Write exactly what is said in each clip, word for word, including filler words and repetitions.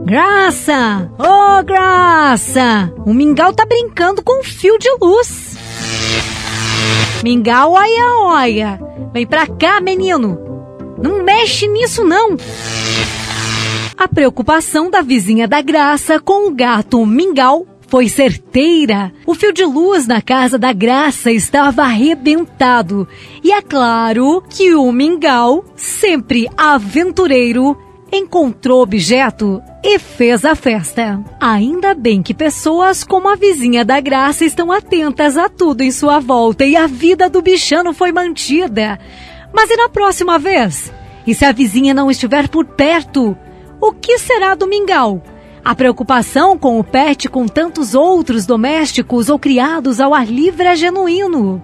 Graça! Ô, oh, Graça! O Mingau tá brincando com um fio de luz. Mingau, olha, olha. Vem pra cá, menino. Não mexe nisso, não. A preocupação da vizinha da Graça com o gato Mingau foi certeira. O fio de luz na casa da Graça estava arrebentado. E é claro que o Mingau, sempre aventureiro, encontrou o objeto e fez a festa. Ainda bem que pessoas como a vizinha da Graça estão atentas a tudo em sua volta e a vida do bichano foi mantida. Mas e na próxima vez? E se a vizinha não estiver por perto? O que será do Mingau? A preocupação com o pet com tantos outros domésticos ou criados ao ar livre é genuíno.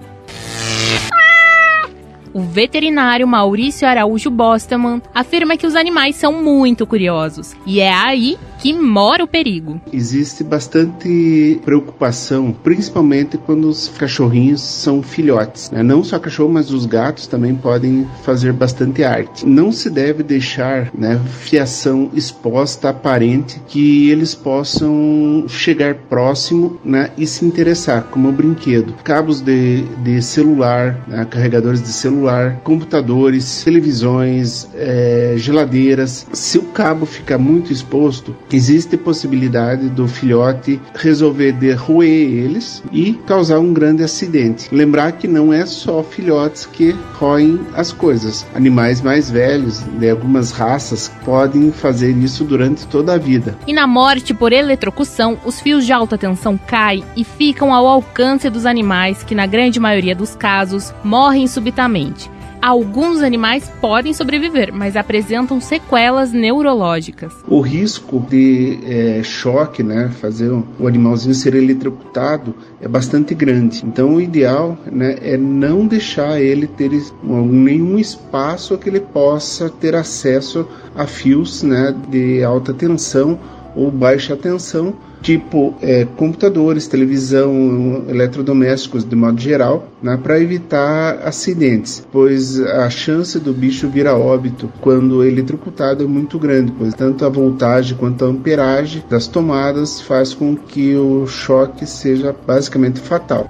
O veterinário Maurício Araújo Bostaman afirma que os animais são muito curiosos e é aí que mora o perigo. Existe bastante preocupação, principalmente quando os cachorrinhos são filhotes, né? Não só cachorro, mas os gatos também podem fazer bastante arte. Não se deve deixar, né, fiação exposta, aparente, que eles possam chegar próximo, né, e se interessar, como o brinquedo. Cabos de, de celular, né, carregadores de celular, computadores, televisões, é, geladeiras. Se o cabo ficar muito exposto, existe possibilidade do filhote resolver derruir eles e causar um grande acidente. Lembrar que não é só filhotes que roem as coisas. Animais mais velhos, de algumas raças, podem fazer isso durante toda a vida. E na morte por eletrocução, os fios de alta tensão caem e ficam ao alcance dos animais, que na grande maioria dos casos morrem subitamente. Alguns animais podem sobreviver, mas apresentam sequelas neurológicas. O risco de é, choque, né, fazer o animalzinho ser eletrocutado é bastante grande. Então o ideal, né, é não deixar ele ter nenhum espaço que ele possa ter acesso a fios, né, de alta tensão ou baixa tensão, tipo é, computadores, televisão, eletrodomésticos de modo geral, né, para evitar acidentes, pois a chance do bicho vir a óbito quando eletrocutado é muito grande, pois tanto a voltagem quanto a amperagem das tomadas faz com que o choque seja basicamente fatal.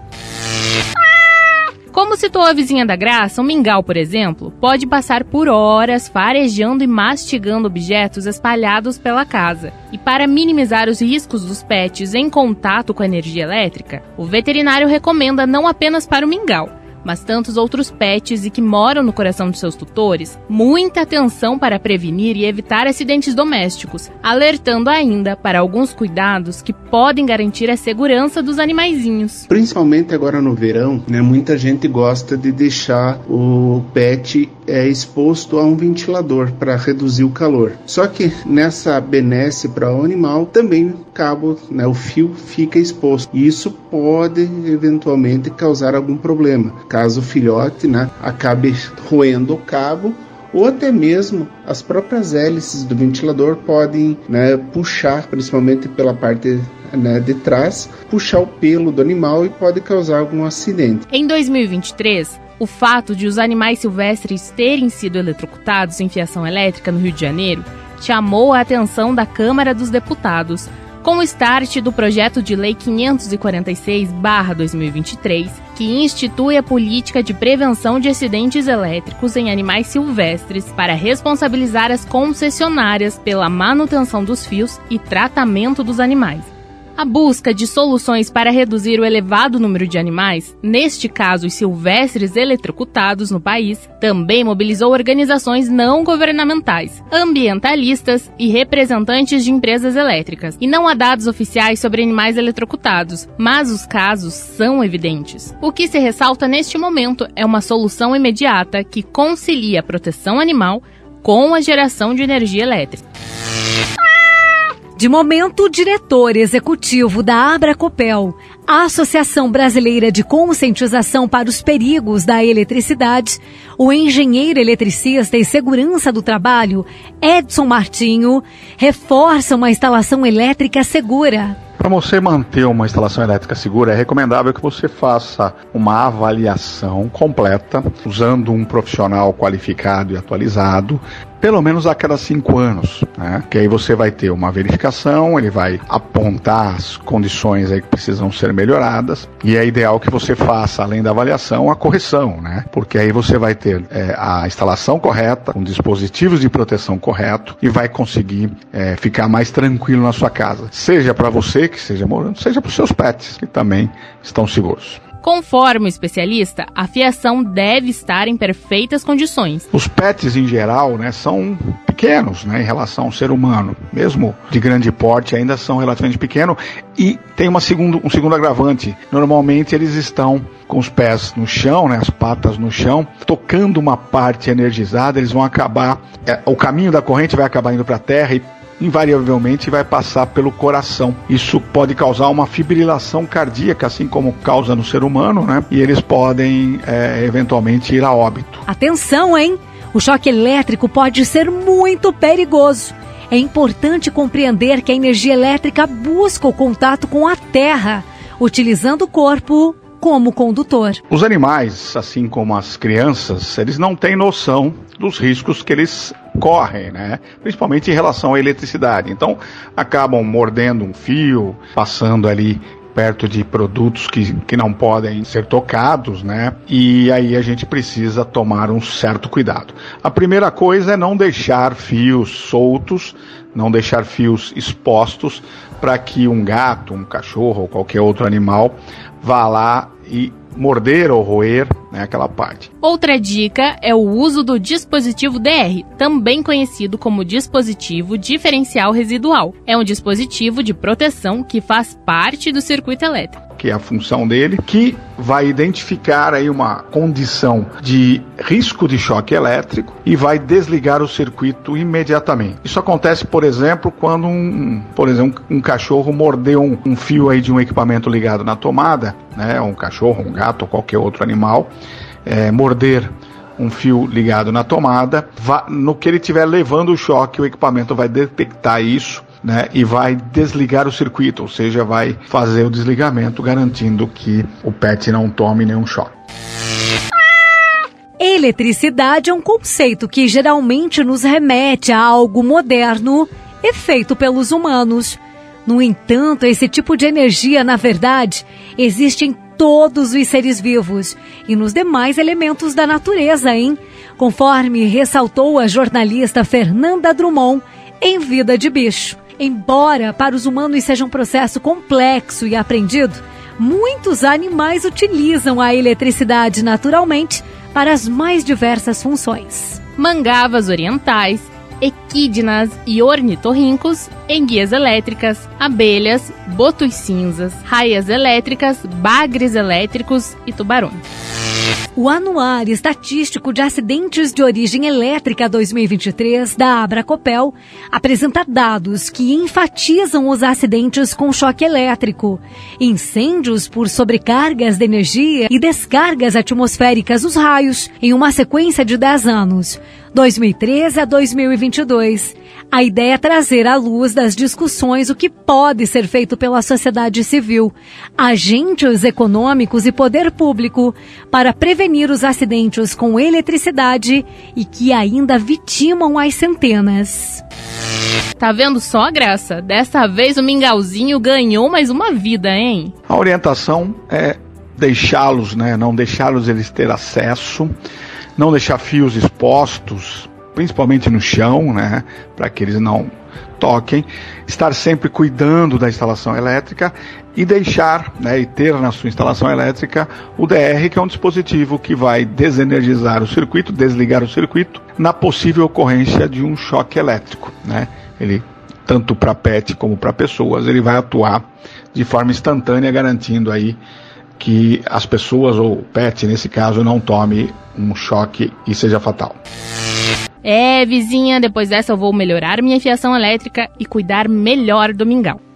Como citou a vizinha da Graça, o Mingau, por exemplo, pode passar por horas farejando e mastigando objetos espalhados pela casa. E para minimizar os riscos dos pets em contato com a energia elétrica, o veterinário recomenda não apenas para o Mingau, mas tantos outros pets e que moram no coração de seus tutores, muita atenção para prevenir e evitar acidentes domésticos, alertando ainda para alguns cuidados que podem garantir a segurança dos animaizinhos. Principalmente agora no verão, né, muita gente gosta de deixar o pet é, exposto a um ventilador para reduzir o calor. Só que nessa benesse para o animal, também o cabo, né, o fio fica exposto. E isso pode eventualmente causar algum problema, caso o filhote, né, acabe roendo o cabo, ou até mesmo as próprias hélices do ventilador podem, né, puxar, principalmente pela parte, né, de trás, puxar o pelo do animal e pode causar algum acidente. Em dois mil e vinte e três, o fato de os animais silvestres terem sido eletrocutados em fiação elétrica no Rio de Janeiro chamou a atenção da Câmara dos Deputados, com o start do projeto de lei quinhentos e quarenta e seis barra dois mil e vinte e três, que institui a política de prevenção de acidentes elétricos em animais silvestres para responsabilizar as concessionárias pela manutenção dos fios e tratamento dos animais. A busca de soluções para reduzir o elevado número de animais, neste caso os silvestres eletrocutados no país, também mobilizou organizações não governamentais, ambientalistas e representantes de empresas elétricas. E não há dados oficiais sobre animais eletrocutados, mas os casos são evidentes. O que se ressalta neste momento é uma solução imediata que concilia a proteção animal com a geração de energia elétrica. De momento, o diretor executivo da Abracopel, a Associação Brasileira de Conscientização para os Perigos da Eletricidade, o engenheiro eletricista e segurança do trabalho, Edson Martinho, reforça uma instalação elétrica segura. Para você manter uma instalação elétrica segura, é recomendável que você faça uma avaliação completa, usando um profissional qualificado e atualizado, pelo menos a cada cinco anos, né? Que aí você vai ter uma verificação, ele vai apontar as condições aí que precisam ser melhoradas, e é ideal que você faça, além da avaliação, a correção, né? Porque aí você vai ter é, a instalação correta, com dispositivos de proteção correto, e vai conseguir é, ficar mais tranquilo na sua casa. Seja para você que esteja morando, seja para os seus pets, que também estão seguros. Conforme o especialista, a fiação deve estar em perfeitas condições. Os pets, em geral, né, são pequenos, né, em relação ao ser humano. Mesmo de grande porte, ainda são relativamente pequenos. E tem uma segundo, um segundo agravante. Normalmente, eles estão com os pés no chão, né, as patas no chão, tocando uma parte energizada, eles vão acabar... É, o caminho da corrente vai acabar indo para a terra e invariavelmente vai passar pelo coração. Isso pode causar uma fibrilação cardíaca, assim como causa no ser humano, né? E eles podem, é, eventualmente, ir a óbito. Atenção, hein? O choque elétrico pode ser muito perigoso. É importante compreender que a energia elétrica busca o contato com a terra, utilizando o corpo como condutor. Os animais, assim como as crianças, eles não têm noção dos riscos que eles correm, né? Principalmente em relação à eletricidade. Então, acabam mordendo um fio, passando ali perto de produtos que, que não podem ser tocados, né? E aí a gente precisa tomar um certo cuidado. A primeira coisa é não deixar fios soltos, não deixar fios expostos para que um gato, um cachorro ou qualquer outro animal vá lá e morder ou roer, né, aquela parte. Outra dica é o uso do dispositivo D R, também conhecido como dispositivo diferencial residual. É um dispositivo de proteção que faz parte do circuito elétrico. Que é a função dele, que vai identificar aí uma condição de risco de choque elétrico e vai desligar o circuito imediatamente. Isso acontece, por exemplo, quando um, por exemplo, um cachorro mordeu um, um fio aí de um equipamento ligado na tomada, né, um cachorro, um gato ou qualquer outro animal, é, morder um fio ligado na tomada, vai, no que ele estiver levando o choque, o equipamento vai detectar isso, né, e vai desligar o circuito, ou seja, vai fazer o desligamento, garantindo que o pet não tome nenhum choque. Eletricidade é um conceito que geralmente nos remete a algo moderno e feito pelos humanos. No entanto, esse tipo de energia, na verdade, existe em todos os seres vivos e nos demais elementos da natureza, hein? Conforme ressaltou a jornalista Fernanda Drummond em Vida de Bicho. Embora para os humanos seja um processo complexo e aprendido, muitos animais utilizam a eletricidade naturalmente para as mais diversas funções. Mangavas orientais, equídenas e ornitorrincos, enguias elétricas, abelhas, botos cinzas, raias elétricas, bagres elétricos e tubarões. O Anuário Estatístico de Acidentes de Origem Elétrica dois mil e vinte e três da Abracopel apresenta dados que enfatizam os acidentes com choque elétrico, incêndios por sobrecargas de energia e descargas atmosféricas dos raios em uma sequência de dez anos, dois mil e treze a dois mil e vinte e dois. A ideia é trazer à luz das discussões o que pode ser feito pela sociedade civil, agentes econômicos e poder público para prevenir os acidentes com eletricidade e que ainda vitimam as centenas. Tá vendo só a graça? Dessa vez o mingauzinho ganhou mais uma vida, hein? A orientação é deixá-los, né, não deixá-los eles ter acesso, não deixar fios expostos, principalmente no chão, né, para que eles não toquem, estar sempre cuidando da instalação elétrica e deixar, né, e ter na sua instalação elétrica o D R, que é um dispositivo que vai desenergizar o circuito, desligar o circuito, na possível ocorrência de um choque elétrico, né? Ele, tanto para pet como para pessoas, ele vai atuar de forma instantânea, garantindo aí que as pessoas, ou o pet nesse caso, não tome um choque e seja fatal. É, vizinha, depois dessa eu vou melhorar minha fiação elétrica e cuidar melhor do mingau.